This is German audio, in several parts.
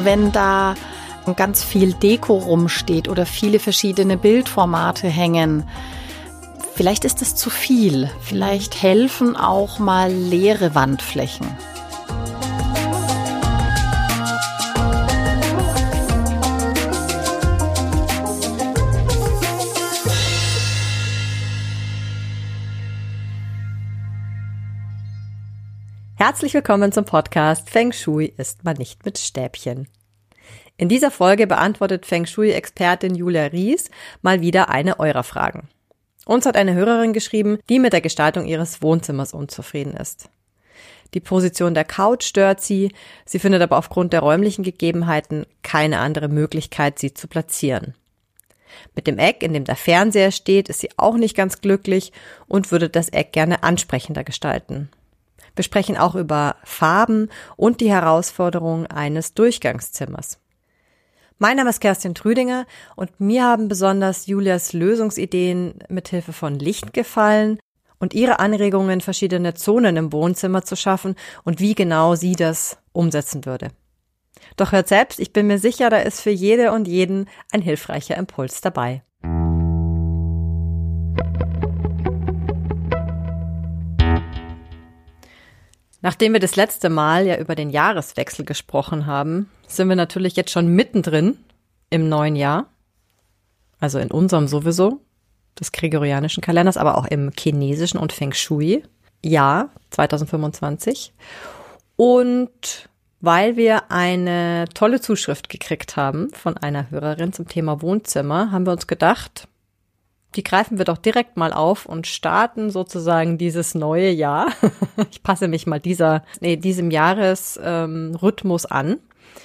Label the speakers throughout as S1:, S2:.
S1: wenn da ganz viel Deko rumsteht oder viele verschiedene Bildformate hängen. Vielleicht ist es zu viel. Vielleicht helfen auch mal leere Wandflächen.
S2: Herzlich willkommen zum Podcast Feng Shui isst man nicht mit Stäbchen. In dieser Folge beantwortet Feng Shui-Expertin Julia Ries mal wieder eine eurer Fragen. Uns hat eine Hörerin geschrieben, die mit der Gestaltung ihres Wohnzimmers unzufrieden ist. Die Position der Couch stört sie, sie findet aber aufgrund der räumlichen Gegebenheiten keine andere Möglichkeit, sie zu platzieren. Mit dem Eck, in dem der Fernseher steht, ist sie auch nicht ganz glücklich und würde das Eck gerne ansprechender gestalten. Wir sprechen auch über Farben und die Herausforderungen eines Durchgangszimmers. Mein Name ist Kerstin Trüdinger und mir haben besonders Julias Lösungsideen mithilfe von Licht gefallen und ihre Anregungen, verschiedene Zonen im Wohnzimmer zu schaffen und wie genau sie das umsetzen würde. Doch hört selbst, ich bin mir sicher, da ist für jede und jeden ein hilfreicher Impuls dabei. Nachdem wir das letzte Mal ja über den Jahreswechsel gesprochen haben, sind wir natürlich jetzt schon mittendrin im neuen Jahr. Also in unserem sowieso, des gregorianischen Kalenders, aber auch im chinesischen und Feng Shui Jahr 2025. Und weil wir eine tolle Zuschrift gekriegt haben von einer Hörerin zum Thema Wohnzimmer, haben wir uns gedacht, die greifen wir doch direkt mal auf und starten sozusagen dieses neue Jahr. Ich passe mich mal diesem Jahresrhythmus an.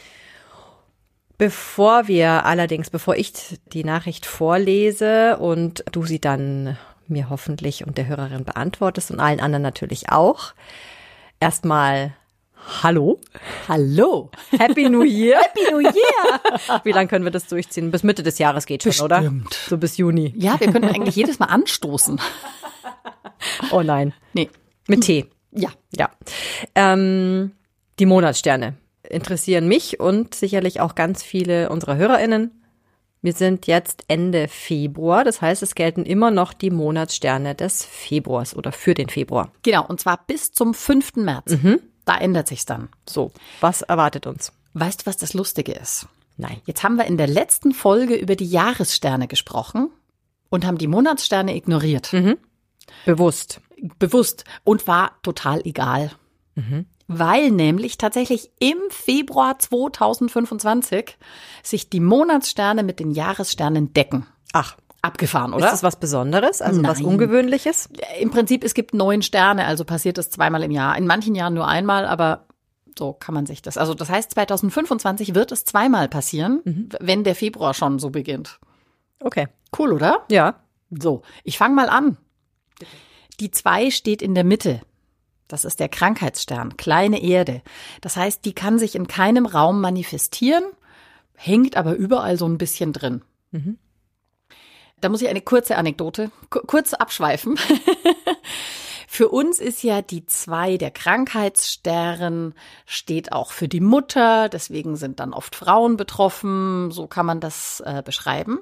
S2: Bevor ich die Nachricht vorlese und du sie dann mir hoffentlich und der Hörerin beantwortest und allen anderen natürlich auch, erstmal Hallo.
S1: Hallo.
S2: Happy New Year.
S1: Happy New Year.
S2: Wie lange können wir das durchziehen? Bis Mitte des Jahres geht schon, oder?
S1: Bestimmt.
S2: So bis Juni.
S1: Ja, wir können eigentlich jedes Mal anstoßen.
S2: Oh nein.
S1: Nee.
S2: Mit Tee.
S1: Ja.
S2: Ja. Die Monatssterne interessieren mich und sicherlich auch ganz viele unserer HörerInnen. Wir sind jetzt Ende Februar, das heißt, es gelten immer noch die Monatssterne des Februars oder für den Februar.
S1: Genau, und zwar bis zum 5. März. Da ändert sich's dann.
S2: So, was erwartet uns?
S1: Weißt du, was das Lustige ist?
S2: Nein.
S1: Jetzt haben wir in der letzten Folge über die Jahressterne gesprochen und haben die Monatssterne ignoriert.
S2: Bewusst.
S1: Und war total egal. Weil nämlich tatsächlich im Februar 2025 sich die Monatssterne mit den Jahressternen decken.
S2: Ach.
S1: Abgefahren, oder?
S2: Ist das was Besonderes, also was Ungewöhnliches?
S1: Im Prinzip, es gibt 9 Sterne, also passiert das zweimal im Jahr. In manchen Jahren nur einmal, aber so kann man sich das. Also das heißt, 2025 wird es zweimal passieren, wenn der Februar schon so beginnt.
S2: Okay.
S1: Cool, oder?
S2: Ja.
S1: So, ich fange mal an. Die 2 steht in der Mitte. Das ist der Krankheitsstern, kleine Erde. Das heißt, die kann sich in keinem Raum manifestieren, hängt aber überall so ein bisschen drin. Da muss ich eine kurze Anekdote, kurz abschweifen. Für uns ist ja die 2 der Krankheitsstern, steht auch für die Mutter, deswegen sind dann oft Frauen betroffen, so kann man das beschreiben.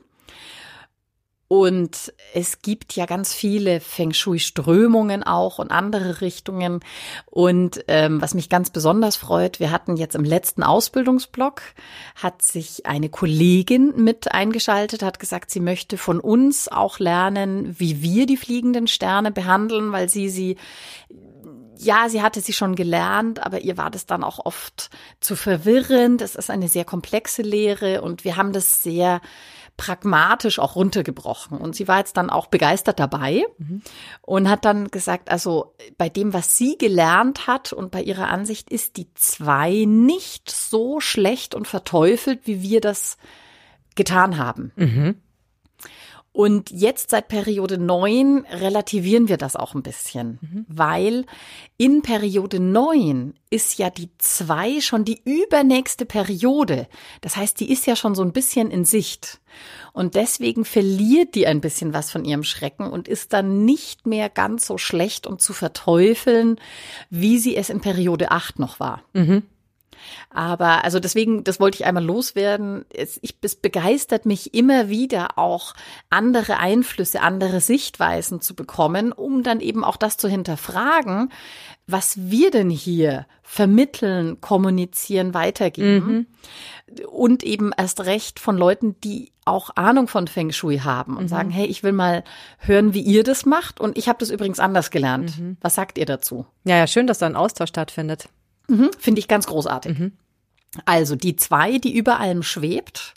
S1: Und es gibt ja ganz viele Feng Shui-Strömungen auch und andere Richtungen. Und was mich ganz besonders freut, wir hatten jetzt im letzten Ausbildungsblock, hat sich eine Kollegin mit eingeschaltet, hat gesagt, sie möchte von uns auch lernen, wie wir die fliegenden Sterne behandeln, weil sie hatte sie schon gelernt, aber ihr war das dann auch oft zu verwirrend. Es ist eine sehr komplexe Lehre und wir haben das sehr pragmatisch auch runtergebrochen. Und sie war jetzt dann auch begeistert dabei und hat dann gesagt, also bei dem, was sie gelernt hat und bei ihrer Ansicht ist die 2 nicht so schlecht und verteufelt, wie wir das getan haben. Und jetzt seit Periode 9 relativieren wir das auch ein bisschen, weil in Periode 9 ist ja die 2 schon die übernächste Periode. Das heißt, die ist ja schon so ein bisschen in Sicht. Und deswegen verliert die ein bisschen was von ihrem Schrecken und ist dann nicht mehr ganz so schlecht und zu verteufeln, wie sie es in Periode 8 noch war. Aber also deswegen, das wollte ich einmal loswerden. Es begeistert mich immer wieder auch andere Einflüsse, andere Sichtweisen zu bekommen, um dann eben auch das zu hinterfragen, was wir denn hier vermitteln, kommunizieren, weitergeben. Und eben erst recht von Leuten, die auch Ahnung von Feng Shui haben und sagen, hey, ich will mal hören, wie ihr das macht. Und ich habe das übrigens anders gelernt. Was sagt ihr dazu?
S2: Ja, schön, dass da ein Austausch stattfindet.
S1: Finde ich ganz großartig. Also die 2, die über allem schwebt,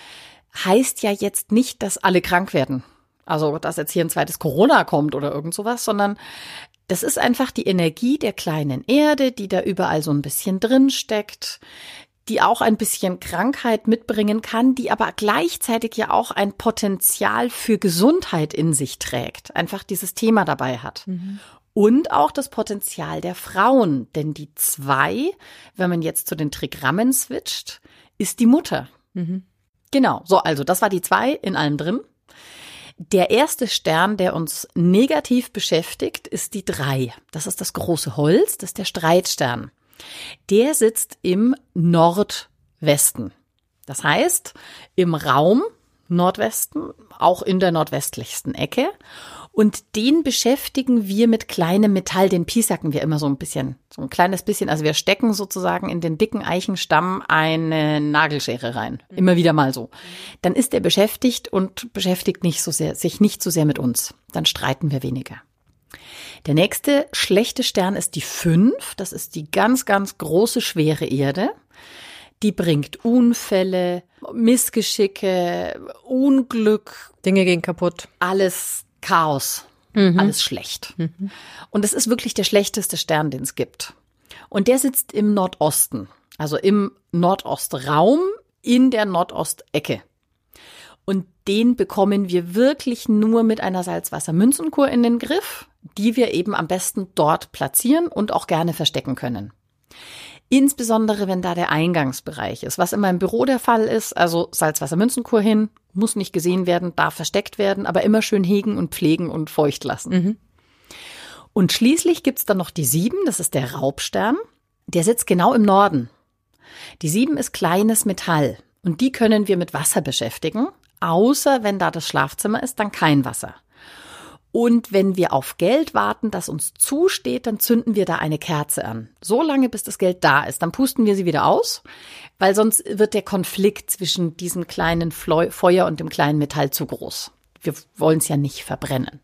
S1: heißt ja jetzt nicht, dass alle krank werden. Also, dass jetzt hier ein zweites Corona kommt oder irgend sowas, sondern das ist einfach die Energie der kleinen Erde, die da überall so ein bisschen drin steckt, die auch ein bisschen Krankheit mitbringen kann, die aber gleichzeitig ja auch ein Potenzial für Gesundheit in sich trägt, einfach dieses Thema dabei hat. Und auch das Potenzial der Frauen, denn die 2, wenn man jetzt zu den Trigrammen switcht, ist die Mutter. Genau, so, also das war die 2 in allem drin. Der erste Stern, der uns negativ beschäftigt, ist die 3. Das ist das große Holz, das ist der Streitstern. Der sitzt im Nordwesten. Das heißt, im Raum Nordwesten, auch in der nordwestlichsten Ecke. Und den beschäftigen wir mit kleinem Metall, den piesacken wir immer so ein bisschen, so ein kleines bisschen. Also wir stecken sozusagen in den dicken Eichenstamm eine Nagelschere rein. Immer wieder mal so. Dann ist er beschäftigt und beschäftigt sich nicht so sehr mit uns. Dann streiten wir weniger. Der nächste schlechte Stern ist die 5. Das ist die ganz, ganz große, schwere Erde. Die bringt Unfälle, Missgeschicke, Unglück.
S2: Dinge gehen kaputt.
S1: Alles Chaos, alles schlecht. Und es ist wirklich der schlechteste Stern, den es gibt. Und der sitzt im Nordosten, also im Nordostraum in der Nordostecke. Und den bekommen wir wirklich nur mit einer Salzwassermünzenkur in den Griff, die wir eben am besten dort platzieren und auch gerne verstecken können. Insbesondere, wenn da der Eingangsbereich ist, was immer im Büro der Fall ist, also Salzwassermünzenkur hin, muss nicht gesehen werden, darf versteckt werden, aber immer schön hegen und pflegen und feucht lassen. Und schließlich gibt's dann noch die 7, das ist der Raubstern, der sitzt genau im Norden. Die 7 ist kleines Metall und die können wir mit Wasser beschäftigen, außer wenn da das Schlafzimmer ist, dann kein Wasser. Und wenn wir auf Geld warten, das uns zusteht, dann zünden wir da eine Kerze an. So lange, bis das Geld da ist. Dann pusten wir sie wieder aus, weil sonst wird der Konflikt zwischen diesem kleinen Feuer und dem kleinen Metall zu groß. Wir wollen es ja nicht verbrennen.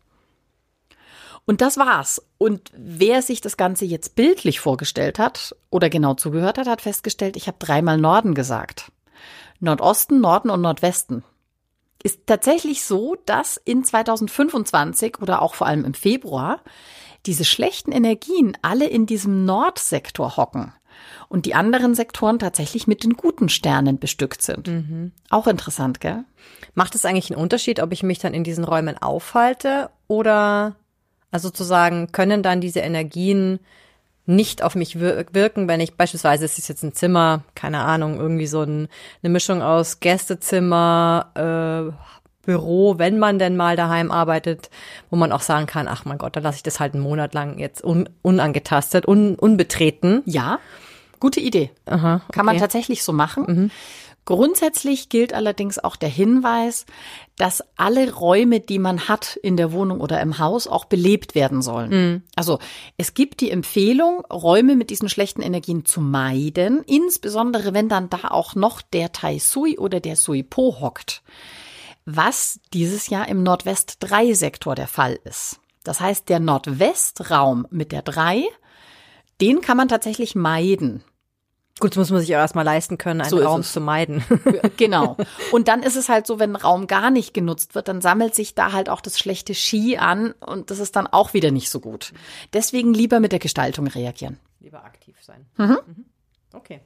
S1: Und das war's. Und wer sich das Ganze jetzt bildlich vorgestellt hat oder genau zugehört hat, hat festgestellt, ich habe 3-mal Norden gesagt. Nordosten, Norden und Nordwesten. Ist tatsächlich so, dass in 2025 oder auch vor allem im Februar diese schlechten Energien alle in diesem Nordsektor hocken und die anderen Sektoren tatsächlich mit den guten Sternen bestückt sind. Auch interessant, gell?
S2: Macht es eigentlich einen Unterschied, ob ich mich dann in diesen Räumen aufhalte oder, also sozusagen, können dann diese Energien nicht auf mich wirken, wenn ich beispielsweise, es ist jetzt ein Zimmer, keine Ahnung, irgendwie so eine Mischung aus Gästezimmer, Büro, wenn man denn mal daheim arbeitet, wo man auch sagen kann, ach mein Gott, dann lasse ich das halt einen Monat lang jetzt unangetastet, unbetreten.
S1: Ja, gute Idee.
S2: Aha, okay.
S1: Kann man tatsächlich so machen. Grundsätzlich gilt allerdings auch der Hinweis, dass alle Räume, die man hat in der Wohnung oder im Haus, auch belebt werden sollen. Also es gibt die Empfehlung, Räume mit diesen schlechten Energien zu meiden, insbesondere wenn dann da auch noch der Tai Sui oder der Sui Po hockt, was dieses Jahr im Nordwest-3-Sektor der Fall ist. Das heißt, der Nordwestraum mit der 3, den kann man tatsächlich meiden.
S2: Gut, das muss man sich auch erstmal leisten können, einen Raum zu meiden.
S1: Genau. Und dann ist es halt so, wenn ein Raum gar nicht genutzt wird, dann sammelt sich da halt auch das schlechte Qi an und das ist dann auch wieder nicht so gut. Deswegen lieber mit der Gestaltung reagieren.
S2: Lieber aktiv sein. Okay.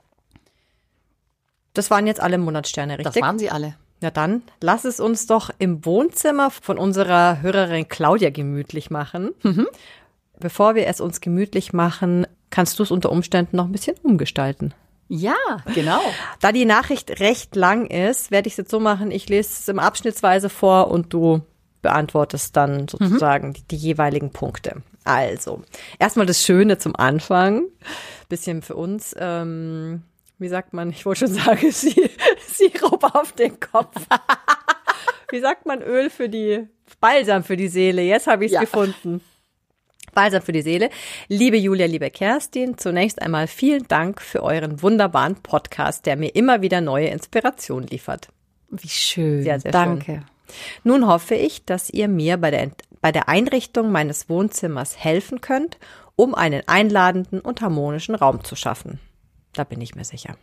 S2: Das waren jetzt alle Monatssterne, richtig?
S1: Das waren sie alle.
S2: Ja, dann lass es uns doch im Wohnzimmer von unserer Hörerin Claudia gemütlich machen. Bevor wir es uns gemütlich machen, kannst du es unter Umständen noch ein bisschen umgestalten.
S1: Ja, genau.
S2: Da die Nachricht recht lang ist, werde ich es jetzt so machen, ich lese es im Abschnittsweise vor und du beantwortest dann sozusagen die jeweiligen Punkte. Also, erstmal das Schöne zum Anfang, bisschen für uns. wie sagt man, ich wollte schon sagen, Sirup auf den Kopf. Wie sagt man Balsam für die Seele? Jetzt habe ich es gefunden. Balsam für die Seele. Liebe Julia, liebe Kerstin, zunächst einmal vielen Dank für euren wunderbaren Podcast, der mir immer wieder neue Inspiration liefert.
S1: Wie schön.
S2: Sehr, sehr
S1: Danke.
S2: Schön. Nun hoffe ich, dass ihr mir bei der Einrichtung meines Wohnzimmers helfen könnt, um einen einladenden und harmonischen Raum zu schaffen. Da bin ich mir sicher.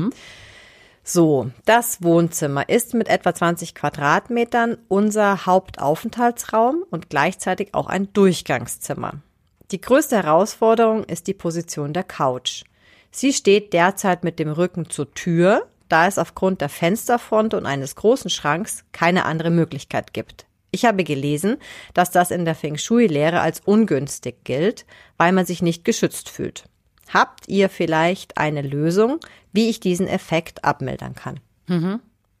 S2: So, das Wohnzimmer ist mit etwa 20 Quadratmetern unser Hauptaufenthaltsraum und gleichzeitig auch ein Durchgangszimmer. Die größte Herausforderung ist die Position der Couch. Sie steht derzeit mit dem Rücken zur Tür, da es aufgrund der Fensterfront und eines großen Schranks keine andere Möglichkeit gibt. Ich habe gelesen, dass das in der Feng Shui-Lehre als ungünstig gilt, weil man sich nicht geschützt fühlt. Habt ihr vielleicht eine Lösung, wie ich diesen Effekt abmildern kann? Kann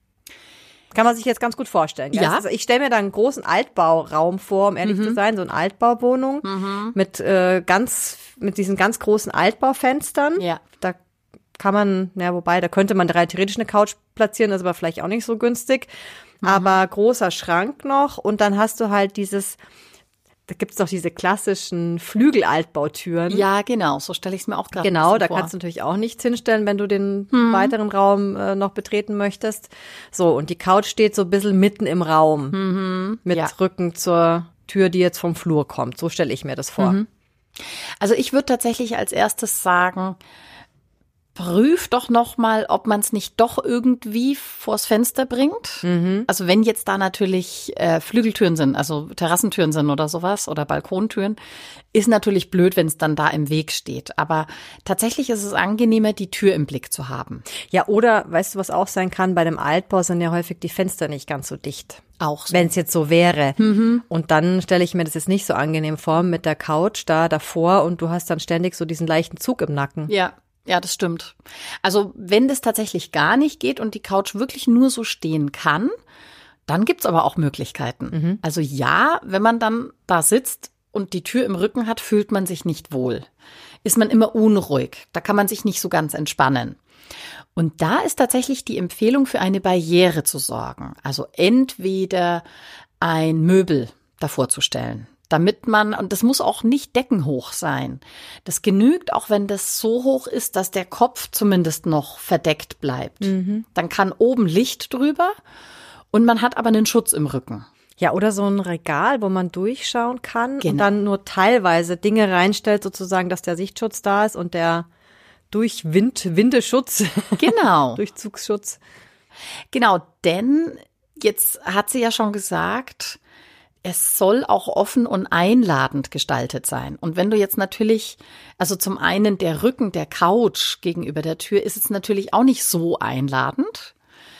S2: man sich jetzt ganz gut vorstellen. Gell?
S1: Ja.
S2: Also ich stelle mir da einen großen Altbauraum vor, um ehrlich zu sein, so eine Altbauwohnung mit diesen ganz großen Altbaufenstern.
S1: Ja.
S2: Da kann man, wobei, da könnte man rein theoretisch eine Couch platzieren, das ist aber vielleicht auch nicht so günstig. Aber großer Schrank noch und dann hast du halt da gibt's doch diese klassischen Flügel-Altbautüren.
S1: Ja, genau, so stelle ich es mir auch gerade
S2: Genau, da
S1: vor.
S2: kannst du natürlich auch nichts hinstellen, wenn du den weiteren Raum noch betreten möchtest. So, und die Couch steht so ein bisschen mitten im Raum mit Rücken zur Tür, die jetzt vom Flur kommt. So stelle ich mir das vor.
S1: Also ich würde tatsächlich als erstes sagen, prüf doch noch mal, ob man es nicht doch irgendwie vors Fenster bringt. Also wenn jetzt da natürlich Flügeltüren sind, also Terrassentüren sind oder sowas oder Balkontüren, ist natürlich blöd, wenn es dann da im Weg steht. Aber tatsächlich ist es angenehmer, die Tür im Blick zu haben.
S2: Ja, oder, weißt du, was auch sein kann, bei dem Altbau sind ja häufig die Fenster nicht ganz so dicht.
S1: Auch so.
S2: Wenn es jetzt so wäre. Und dann stelle ich mir das jetzt nicht so angenehm vor mit der Couch da davor und du hast dann ständig so diesen leichten Zug im Nacken.
S1: Ja, das stimmt. Also wenn das tatsächlich gar nicht geht und die Couch wirklich nur so stehen kann, dann gibt's aber auch Möglichkeiten. Also ja, wenn man dann da sitzt und die Tür im Rücken hat, fühlt man sich nicht wohl. Ist man immer unruhig. Da kann man sich nicht so ganz entspannen. Und da ist tatsächlich die Empfehlung, für eine Barriere zu sorgen. Also entweder ein Möbel davor zu stellen. Damit man, und das muss auch nicht deckenhoch sein. Das genügt, auch wenn das so hoch ist, dass der Kopf zumindest noch verdeckt bleibt. Dann kann oben Licht drüber und man hat aber einen Schutz im Rücken.
S2: Ja, oder so ein Regal, wo man durchschauen kann
S1: Genau.
S2: und dann nur teilweise Dinge reinstellt, sozusagen, dass der Sichtschutz da ist und der Windeschutz.
S1: Genau.
S2: Durchzugsschutz.
S1: Genau, denn jetzt hat sie ja schon gesagt, es soll auch offen und einladend gestaltet sein. Und wenn du jetzt natürlich, also zum einen der Rücken der Couch gegenüber der Tür ist es natürlich auch nicht so einladend.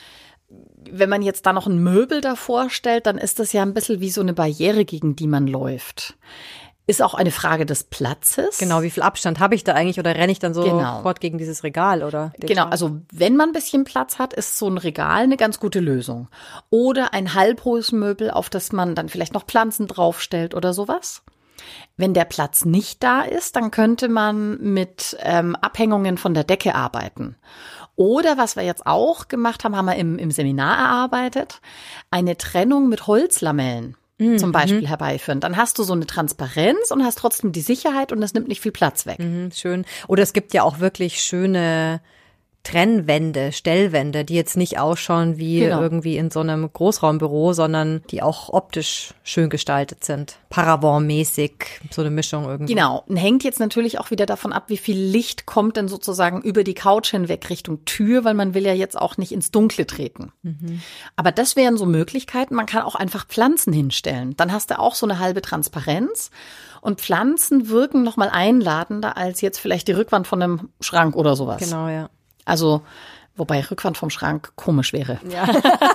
S1: Wenn man jetzt da noch ein Möbel davor stellt, dann ist das ja ein bisschen wie so eine Barriere, gegen die man läuft. Ist auch eine Frage des Platzes.
S2: Genau, wie viel Abstand habe ich da eigentlich oder renne ich dann sofort gegen dieses Regal oder?
S1: Genau, also wenn man ein bisschen Platz hat, ist so ein Regal eine ganz gute Lösung. Oder ein halbhohes Möbel, auf das man dann vielleicht noch Pflanzen draufstellt oder sowas. Wenn der Platz nicht da ist, dann könnte man mit Abhängungen von der Decke arbeiten. Oder was wir jetzt auch gemacht haben, haben wir im Seminar erarbeitet, eine Trennung mit Holzlamellen. Zum Beispiel herbeiführen. Dann hast du so eine Transparenz und hast trotzdem die Sicherheit und es nimmt nicht viel Platz weg.
S2: Schön. Oder es gibt ja auch wirklich schöne Trennwände, Stellwände, die jetzt nicht ausschauen wie irgendwie in so einem Großraumbüro, sondern die auch optisch schön gestaltet sind. Paravent-mäßig, so eine Mischung irgendwie.
S1: Genau. Und hängt jetzt natürlich auch wieder davon ab, wie viel Licht kommt denn sozusagen über die Couch hinweg Richtung Tür, weil man will ja jetzt auch nicht ins Dunkle treten. Aber das wären so Möglichkeiten. Man kann auch einfach Pflanzen hinstellen. Dann hast du auch so eine halbe Transparenz. Und Pflanzen wirken nochmal einladender als jetzt vielleicht die Rückwand von einem Schrank oder sowas.
S2: Genau, ja.
S1: Also, wobei Rückwand vom Schrank komisch wäre.
S2: Ja.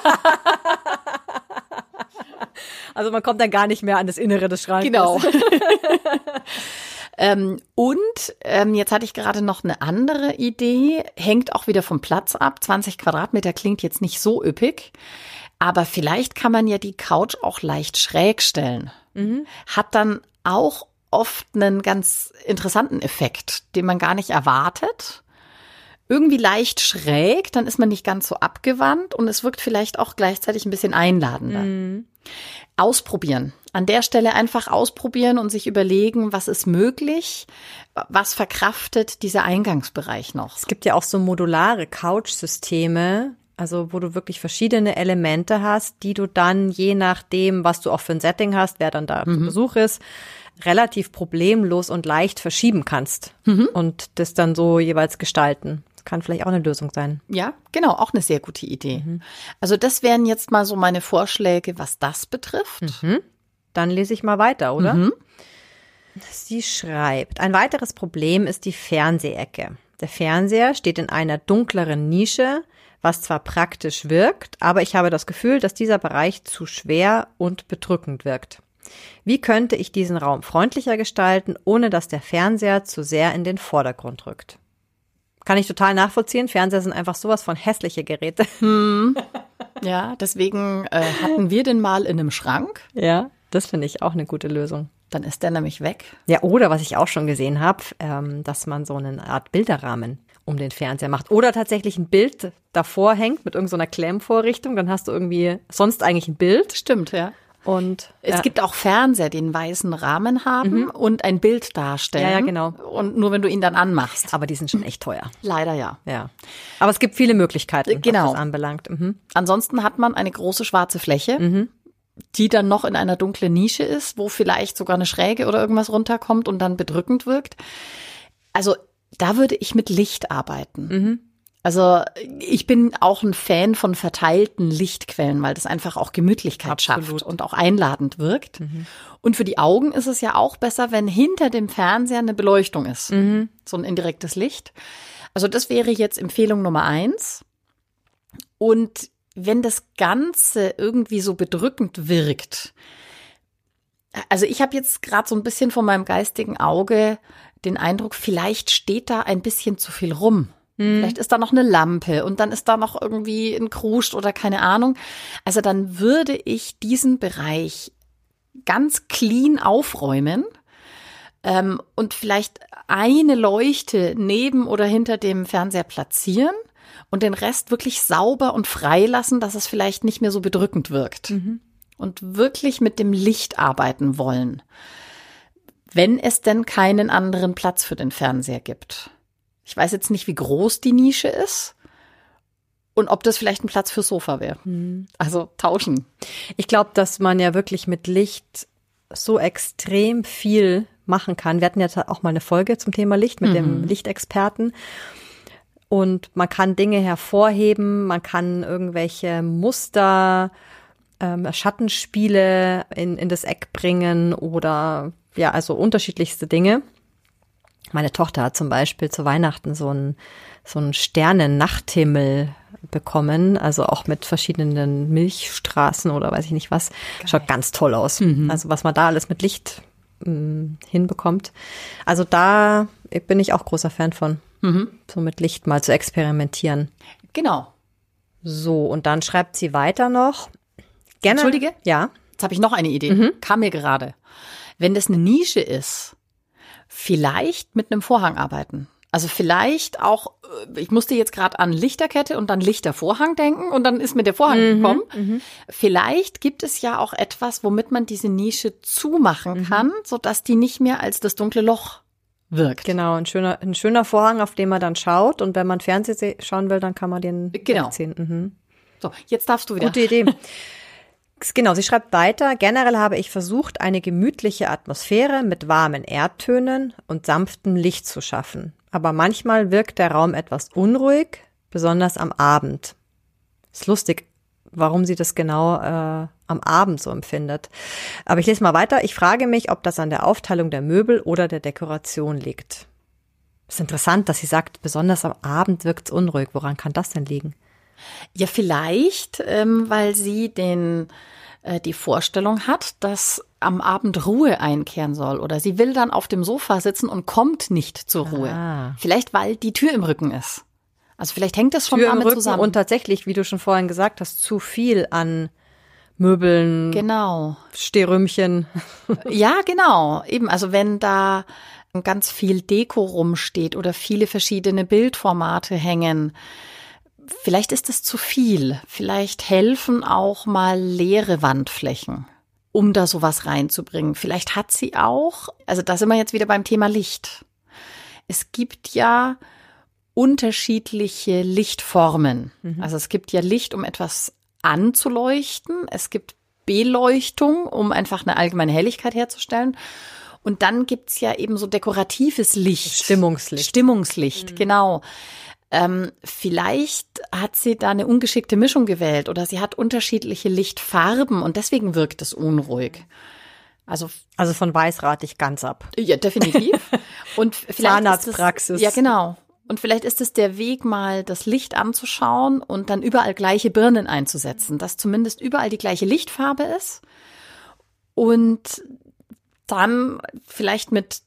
S2: Also man kommt dann gar nicht mehr an das Innere des Schrankes.
S1: Genau. Jetzt hatte ich gerade noch eine andere Idee, hängt auch wieder vom Platz ab. 20 Quadratmeter klingt jetzt nicht so üppig, aber vielleicht kann man ja die Couch auch leicht schräg stellen. Hat dann auch oft einen ganz interessanten Effekt, den man gar nicht erwartet. irgendwie leicht schräg, dann ist man nicht ganz so abgewandt und es wirkt vielleicht auch gleichzeitig ein bisschen einladender. Ausprobieren. An der Stelle einfach ausprobieren und sich überlegen, was ist möglich, was verkraftet dieser Eingangsbereich noch.
S2: Es gibt ja auch so modulare Couch-Systeme, also wo du wirklich verschiedene Elemente hast, die du dann, je nachdem, was du auch für ein Setting hast, wer dann da zu Besuch ist, relativ problemlos und leicht verschieben kannst und das dann so jeweils gestalten. Das kann vielleicht auch eine Lösung sein.
S1: Ja, genau, auch eine sehr gute Idee. Also das wären jetzt mal so meine Vorschläge, was das betrifft.
S2: Dann lese ich mal weiter, oder? Sie schreibt, ein weiteres Problem ist die Fernsehecke. Der Fernseher steht in einer dunkleren Nische, was zwar praktisch wirkt, aber ich habe das Gefühl, dass dieser Bereich zu schwer und bedrückend wirkt. Wie könnte ich diesen Raum freundlicher gestalten, ohne dass der Fernseher zu sehr in den Vordergrund rückt? Kann ich total nachvollziehen. Fernseher sind einfach sowas von hässliche Geräte.
S1: Ja, deswegen hatten wir den mal in einem Schrank.
S2: Ja, das finde ich auch eine gute Lösung.
S1: Dann ist der nämlich weg.
S2: Ja, oder was ich auch schon gesehen habe, dass man so eine Art Bilderrahmen um den Fernseher macht. Oder tatsächlich ein Bild davor hängt mit irgendeiner Klemmvorrichtung. Dann hast du irgendwie sonst eigentlich ein Bild.
S1: Stimmt, ja.
S2: Und
S1: es gibt auch Fernseher, die einen weißen Rahmen haben und ein Bild darstellen.
S2: Ja, genau.
S1: Und nur wenn du ihn dann anmachst.
S2: Aber die sind schon echt teuer.
S1: Leider ja.
S2: Ja. Aber es gibt viele Möglichkeiten,
S1: Genau.
S2: was das anbelangt.
S1: Ansonsten hat man eine große schwarze Fläche, die dann noch in einer dunklen Nische ist, wo vielleicht sogar eine Schräge oder irgendwas runterkommt und dann bedrückend wirkt. Also da würde ich mit Licht arbeiten. Also ich bin auch ein Fan von verteilten Lichtquellen, weil das einfach auch Gemütlichkeit schafft und auch einladend wirkt. Und für die Augen ist es ja auch besser, wenn hinter dem Fernseher eine Beleuchtung ist. So ein indirektes Licht. Also das wäre jetzt Empfehlung Nummer 1. Und wenn das Ganze irgendwie so bedrückend wirkt, also ich habe jetzt gerade so ein bisschen vor meinem geistigen Auge den Eindruck, vielleicht steht da ein bisschen zu viel rum. Vielleicht ist da noch eine Lampe und dann ist da noch irgendwie ein Kruscht oder keine Ahnung. Also dann würde ich diesen Bereich ganz clean aufräumen und vielleicht eine Leuchte neben oder hinter dem Fernseher platzieren und den Rest wirklich sauber und frei lassen, dass es vielleicht nicht mehr so bedrückend wirkt. Und wirklich mit dem Licht arbeiten wollen, wenn es denn keinen anderen Platz für den Fernseher gibt. Ich weiß jetzt nicht, wie groß die Nische ist und ob das vielleicht ein Platz fürs Sofa wäre. Also tauschen.
S2: Ich glaube, dass man ja wirklich mit Licht so extrem viel machen kann. Wir hatten ja auch mal eine Folge zum Thema Licht mit dem Lichtexperten. Und man kann Dinge hervorheben, man kann irgendwelche Muster, Schattenspiele in das Eck bringen oder ja, also unterschiedlichste Dinge. Meine Tochter hat zum Beispiel zu Weihnachten so einen Sternen-Nachthimmel bekommen, also auch mit verschiedenen Milchstraßen oder weiß ich nicht was. Geil. Schaut ganz toll aus. Also was man da alles mit Licht hinbekommt. Also da bin ich auch großer Fan von, so mit Licht mal zu experimentieren.
S1: Genau.
S2: So, und dann schreibt sie weiter noch.
S1: Entschuldige?
S2: Ja.
S1: Jetzt habe ich noch eine Idee. Kam mir gerade. Wenn das eine Nische ist, vielleicht mit einem Vorhang arbeiten. Also vielleicht auch, ich musste jetzt gerade an Lichterkette und dann Lichtervorhang denken und dann ist mir der Vorhang gekommen. Vielleicht gibt es ja auch etwas, womit man diese Nische zumachen kann, sodass die nicht mehr als das dunkle Loch wirkt.
S2: Genau, ein schöner Vorhang, auf den man dann schaut und wenn man Fernsehen schauen will, dann kann man den wegziehen.
S1: So, jetzt darfst du wieder.
S2: Gute Idee. Genau, sie schreibt weiter, generell habe ich versucht, eine gemütliche Atmosphäre mit warmen Erdtönen und sanftem Licht zu schaffen. Aber manchmal wirkt der Raum etwas unruhig, besonders am Abend. Ist lustig, warum sie das genau am Abend so empfindet. Aber ich lese mal weiter. Ich frage mich, ob das an der Aufteilung der Möbel oder der Dekoration liegt. Ist interessant, dass sie sagt, besonders am Abend wirkt es unruhig. Woran kann das denn liegen?
S1: Ja, vielleicht, weil sie die Vorstellung hat, dass am Abend Ruhe einkehren soll. Oder sie will dann auf dem Sofa sitzen und kommt nicht zur Ruhe. Vielleicht, weil die Tür im Rücken ist. Also vielleicht hängt das schon damit zusammen.
S2: Und tatsächlich, wie du schon vorhin gesagt hast, zu viel an Möbeln,
S1: genau,
S2: Stehrümchen.
S1: Ja, genau. Eben, also wenn da ganz viel Deko rumsteht oder viele verschiedene Bildformate hängen. Vielleicht ist es zu viel. Vielleicht helfen auch mal leere Wandflächen, um da sowas reinzubringen. Vielleicht hat sie auch, also da sind wir jetzt wieder beim Thema Licht. Es gibt ja unterschiedliche Lichtformen. Also es gibt ja Licht, um etwas anzuleuchten. Es gibt Beleuchtung, um einfach eine allgemeine Helligkeit herzustellen. Und dann gibt's ja eben so dekoratives Licht. Stimmungslicht, genau. Vielleicht hat sie da eine ungeschickte Mischung gewählt oder sie hat unterschiedliche Lichtfarben und deswegen wirkt es unruhig. Also
S2: von weiß rate ich ganz ab.
S1: Ja, definitiv. Und vielleicht
S2: Zahnarztpraxis.
S1: Ja, genau. Und vielleicht ist es der Weg, mal das Licht anzuschauen und dann überall gleiche Birnen einzusetzen, dass zumindest überall die gleiche Lichtfarbe ist und dann vielleicht mit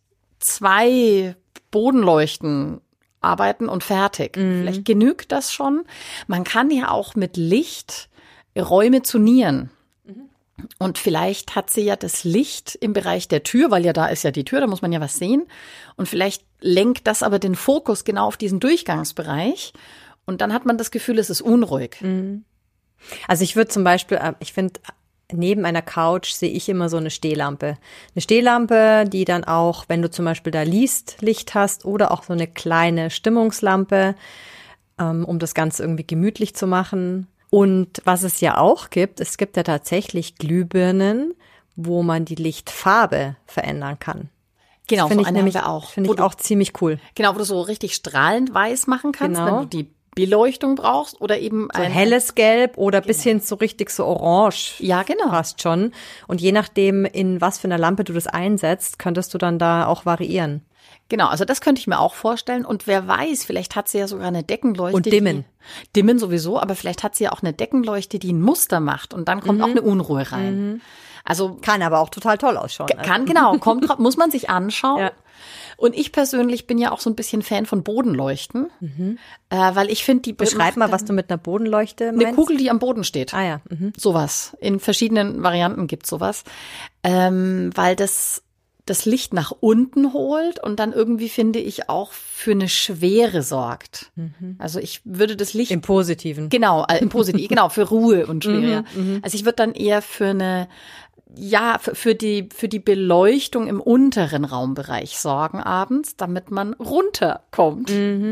S1: 2 Bodenleuchten arbeiten und fertig. Vielleicht genügt das schon. Man kann ja auch mit Licht Räume zonieren. Und vielleicht hat sie ja das Licht im Bereich der Tür, weil ja da ist ja die Tür, da muss man ja was sehen. Und vielleicht lenkt das aber den Fokus genau auf diesen Durchgangsbereich. Und dann hat man das Gefühl, es ist unruhig.
S2: Also ich würde zum Beispiel, ich finde, neben einer Couch sehe ich immer so eine Stehlampe. Eine Stehlampe, die dann auch, wenn du zum Beispiel da liest, Licht hast oder auch so eine kleine Stimmungslampe, um das Ganze irgendwie gemütlich zu machen. Und was es ja auch gibt, es gibt ja tatsächlich Glühbirnen, wo man die Lichtfarbe verändern kann.
S1: Genau,
S2: Finde
S1: so
S2: ich nämlich
S1: auch.
S2: Finde ich auch ziemlich cool.
S1: Genau, wo du so richtig strahlend weiß machen kannst,
S2: Genau.
S1: wenn du die Beleuchtung brauchst oder eben
S2: So helles Gelb oder bis hin so richtig so orange.
S1: Ja, genau.
S2: Fast schon. Und je nachdem, in was für einer Lampe du das einsetzt, könntest du dann da auch variieren.
S1: Genau, also das könnte ich mir auch vorstellen. Und wer weiß, vielleicht hat sie ja sogar eine Deckenleuchte.
S2: Und dimmen.
S1: Dimmen sowieso, aber vielleicht hat sie ja auch eine Deckenleuchte, die ein Muster macht. Und dann kommt auch eine Unruhe rein. Also
S2: kann aber auch total toll ausschauen.
S1: Kann, genau. Kommt drauf, muss man sich anschauen.
S2: Ja.
S1: Und ich persönlich bin ja auch so ein bisschen Fan von Bodenleuchten, weil ich finde, die
S2: Beschreib mal, was du mit einer Bodenleuchte meinst.
S1: Eine Kugel, die am Boden steht.
S2: Ah ja.
S1: Sowas. In verschiedenen Varianten gibt's sowas. Weil das Licht nach unten holt und dann irgendwie, finde ich, auch für eine Schwere sorgt. Also ich würde das Licht...
S2: Im Positiven.
S1: Genau, im Positiven, genau, für Ruhe und Schwere. Also ich würde dann eher für eine, ja, für die Beleuchtung im unteren Raumbereich sorgen abends, damit man runterkommt.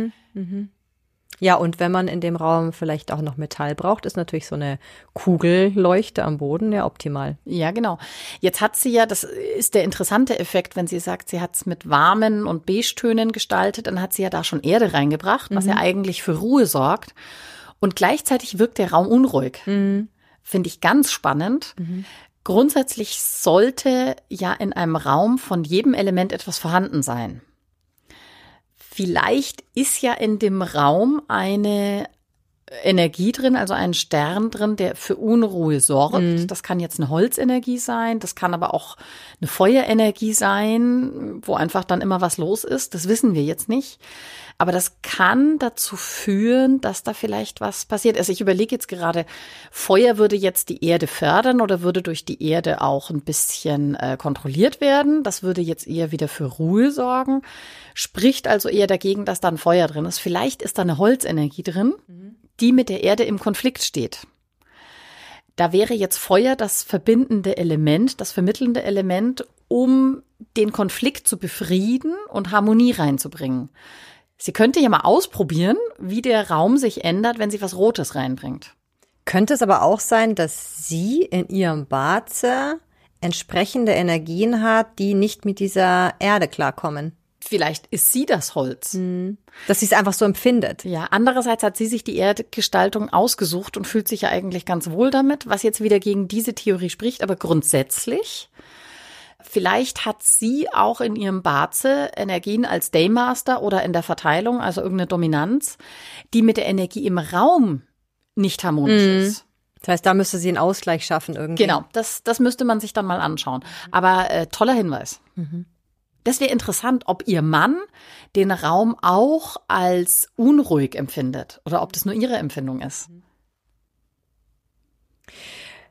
S2: Ja, und wenn man in dem Raum vielleicht auch noch Metall braucht, ist natürlich so eine Kugelleuchte am Boden ja optimal.
S1: Ja, genau. Jetzt hat sie ja, das ist der interessante Effekt, wenn sie sagt, sie hat es mit warmen und Beige-Tönen gestaltet, dann hat sie ja da schon Erde reingebracht, was ja eigentlich für Ruhe sorgt. Und gleichzeitig wirkt der Raum unruhig. Finde ich ganz spannend. Grundsätzlich sollte ja in einem Raum von jedem Element etwas vorhanden sein. Vielleicht ist ja in dem Raum eine Energie drin, also ein Stern drin, der für Unruhe sorgt. Das kann jetzt eine Holzenergie sein, das kann aber auch eine Feuerenergie sein, wo einfach dann immer was los ist. Das wissen wir jetzt nicht. Aber das kann dazu führen, dass da vielleicht was passiert. Also ich überlege jetzt gerade, Feuer würde jetzt die Erde fördern oder würde durch die Erde auch ein bisschen kontrolliert werden. Das würde jetzt eher wieder für Ruhe sorgen. Spricht also eher dagegen, dass da ein Feuer drin ist. Vielleicht ist da eine Holzenergie drin, die mit der Erde im Konflikt steht. Da wäre jetzt Feuer das verbindende Element, das vermittelnde Element, um den Konflikt zu befrieden und Harmonie reinzubringen. Sie könnte ja mal ausprobieren, wie der Raum sich ändert, wenn sie was Rotes reinbringt.
S2: Könnte es aber auch sein, dass sie in ihrem Baze entsprechende Energien hat, die nicht mit dieser Erde klarkommen?
S1: Vielleicht ist sie das Holz.
S2: Dass sie es einfach so empfindet.
S1: Ja, andererseits hat sie sich die Erdgestaltung ausgesucht und fühlt sich ja eigentlich ganz wohl damit, was jetzt wieder gegen diese Theorie spricht. Aber grundsätzlich, vielleicht hat sie auch in ihrem Baze Energien als Daymaster oder in der Verteilung, also irgendeine Dominanz, die mit der Energie im Raum nicht harmonisch ist.
S2: Das heißt, da müsste sie einen Ausgleich schaffen irgendwie.
S1: Genau, das müsste man sich dann mal anschauen. Aber toller Hinweis. Das wäre interessant, ob ihr Mann den Raum auch als unruhig empfindet oder ob das nur ihre Empfindung ist.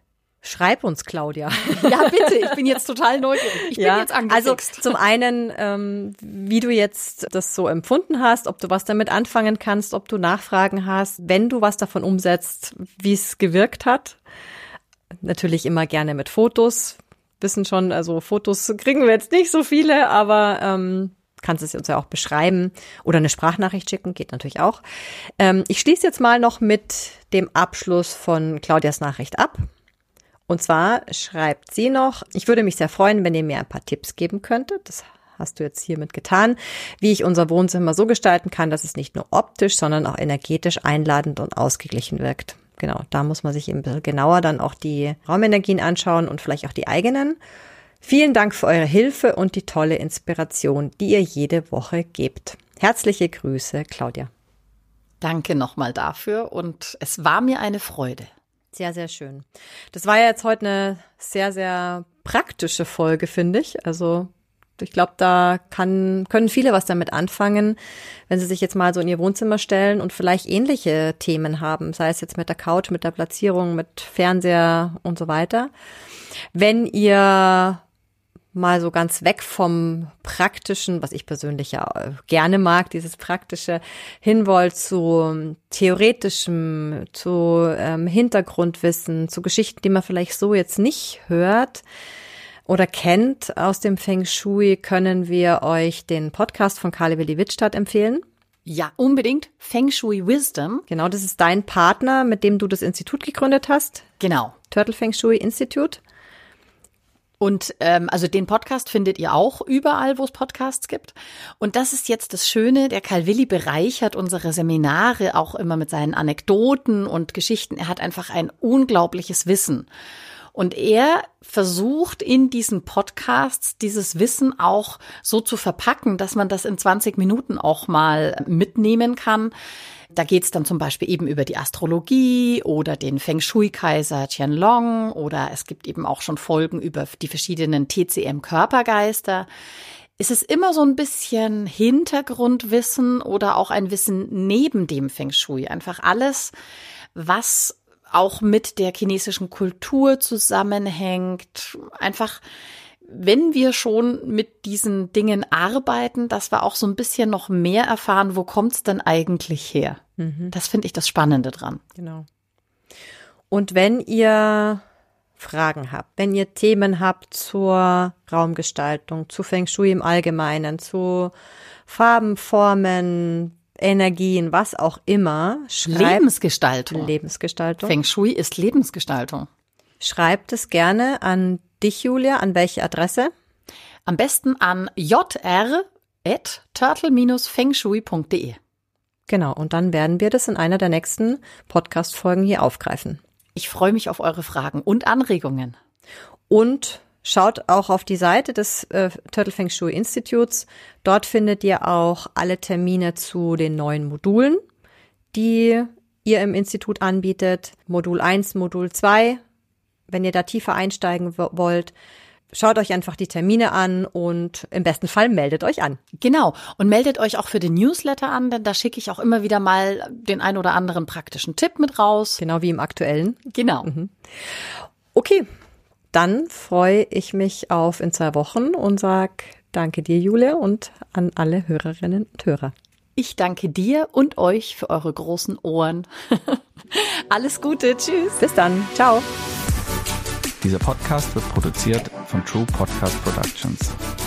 S2: Schreib uns, Claudia.
S1: Ja, bitte, ich bin jetzt total neugierig. Ich bin jetzt angefixt.
S2: Also zum einen, wie du jetzt das so empfunden hast, ob du was damit anfangen kannst, ob du Nachfragen hast, wenn du was davon umsetzt, wie es gewirkt hat. Natürlich immer gerne mit Fotos. Wissen schon, also Fotos kriegen wir jetzt nicht so viele, aber kannst es uns ja auch beschreiben oder eine Sprachnachricht schicken, geht natürlich auch. Ich schließe jetzt mal noch mit dem Abschluss von Claudias Nachricht ab. Und zwar schreibt sie noch, ich würde mich sehr freuen, wenn ihr mir ein paar Tipps geben könntet. Das hast du jetzt hiermit getan, wie ich unser Wohnzimmer so gestalten kann, dass es nicht nur optisch, sondern auch energetisch einladend und ausgeglichen wirkt. Genau, da muss man sich eben ein bisschen genauer dann auch die Raumenergien anschauen und vielleicht auch die eigenen. Vielen Dank für eure Hilfe und die tolle Inspiration, die ihr jede Woche gebt. Herzliche Grüße, Claudia.
S1: Danke nochmal dafür und es war mir eine Freude.
S2: Sehr, sehr schön. Das war ja jetzt heute eine sehr, sehr praktische Folge, finde ich. Also ich glaube, da können viele was damit anfangen, wenn sie sich jetzt mal so in ihr Wohnzimmer stellen und vielleicht ähnliche Themen haben, sei es jetzt mit der Couch, mit der Platzierung, mit Fernseher und so weiter. Wenn ihr mal so ganz weg vom Praktischen, was ich persönlich ja gerne mag, dieses Praktische, hin wollt zu Theoretischem, zu Hintergrundwissen, zu Geschichten, die man vielleicht so jetzt nicht hört oder kennt aus dem Feng Shui, können wir euch den Podcast von Carla Willi Wittstadt empfehlen.
S1: Ja, unbedingt. Feng Shui Wisdom.
S2: Genau, das ist dein Partner, mit dem du das Institut gegründet hast.
S1: Genau.
S2: Turtle Feng Shui Institute.
S1: Und also den Podcast findet ihr auch überall, wo es Podcasts gibt. Und das ist jetzt das Schöne, der Karl Willi bereichert unsere Seminare auch immer mit seinen Anekdoten und Geschichten. Er hat einfach ein unglaubliches Wissen. Und er versucht in diesen Podcasts dieses Wissen auch so zu verpacken, dass man das in 20 Minuten auch mal mitnehmen kann. Da geht's dann zum Beispiel eben über die Astrologie oder den Feng Shui-Kaiser Qianlong oder es gibt eben auch schon Folgen über die verschiedenen TCM-Körpergeister. Es ist immer so ein bisschen Hintergrundwissen oder auch ein Wissen neben dem Feng Shui. Einfach alles, was auch mit der chinesischen Kultur zusammenhängt. Einfach, wenn wir schon mit diesen Dingen arbeiten, dass wir auch so ein bisschen noch mehr erfahren, wo kommt's denn eigentlich her? Das finde ich das Spannende dran.
S2: Genau. Und wenn ihr Fragen habt, wenn ihr Themen habt zur Raumgestaltung, zu Feng Shui im Allgemeinen, zu Farben, Formen, Energien, was auch immer,
S1: Lebensgestaltung.
S2: Feng
S1: Shui ist Lebensgestaltung.
S2: Schreibt es gerne an dich, Julia. An welche Adresse?
S1: Am besten an jr@turtle-fengshui.de.
S2: Genau, und dann werden wir das in einer der nächsten Podcast-Folgen hier aufgreifen.
S1: Ich freue mich auf eure Fragen und Anregungen.
S2: Und schaut auch auf die Seite des Turtle Feng Shui Instituts. Dort findet ihr auch alle Termine zu den neuen Modulen, die ihr im Institut anbietet. Modul 1, Modul 2. Wenn ihr da tiefer einsteigen wollt, schaut euch einfach die Termine an und im besten Fall meldet euch an.
S1: Genau. Und meldet euch auch für den Newsletter an, denn da schicke ich auch immer wieder mal den ein oder anderen praktischen Tipp mit raus.
S2: Genau wie im aktuellen.
S1: Genau.
S2: Okay. Dann freue ich mich auf in 2 Wochen und sag danke dir, Julia, und an alle Hörerinnen und Hörer.
S1: Ich danke dir und euch für eure großen Ohren. Alles Gute, tschüss.
S2: Bis dann, ciao.
S3: Dieser Podcast wird produziert von True Podcast Productions.